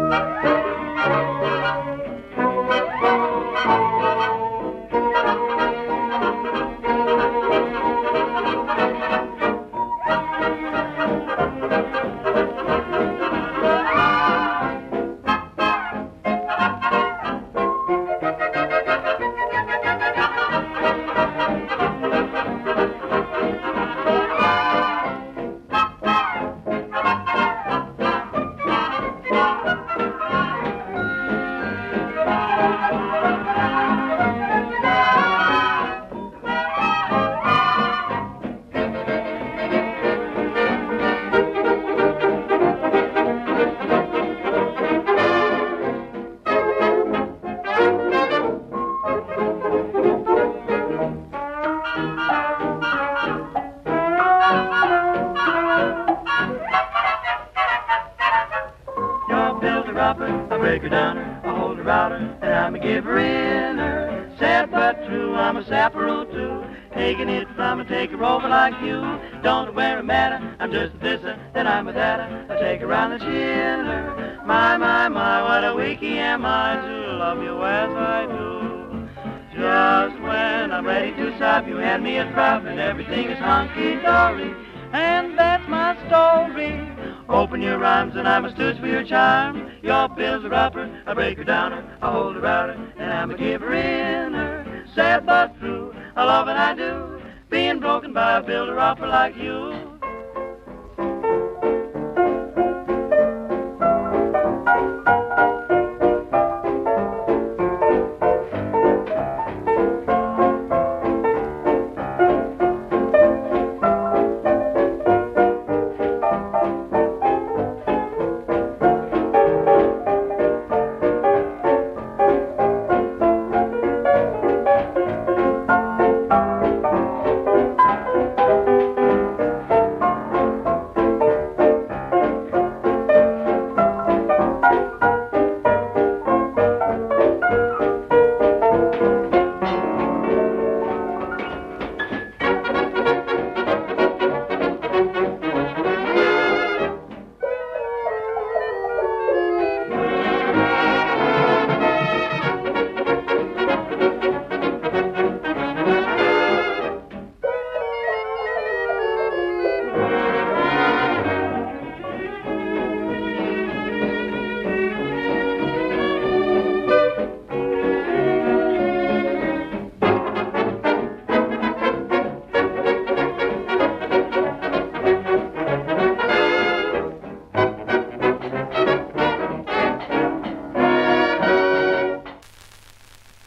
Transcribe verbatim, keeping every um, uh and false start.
I break her down, I hold her out, and I'm a giver in her. Sad but true, I'm a sapperoo too. Taking it from a taker over like you. Don't wear a matter, I'm just a thisser, then I'm a thatter. I take her round the chiller. My, my, my, what a weakie am I to love you as I do. Just when I'm ready to stop, you hand me a drop, and everything is hunky-dory. And that's my story. Open your rhymes and I'm a stooge for your charm. Your bill's a rapper, I break her down, I hold her out, and I'm a giver in her. Sad but true, I love and I do, being broken by a builder-upper like you.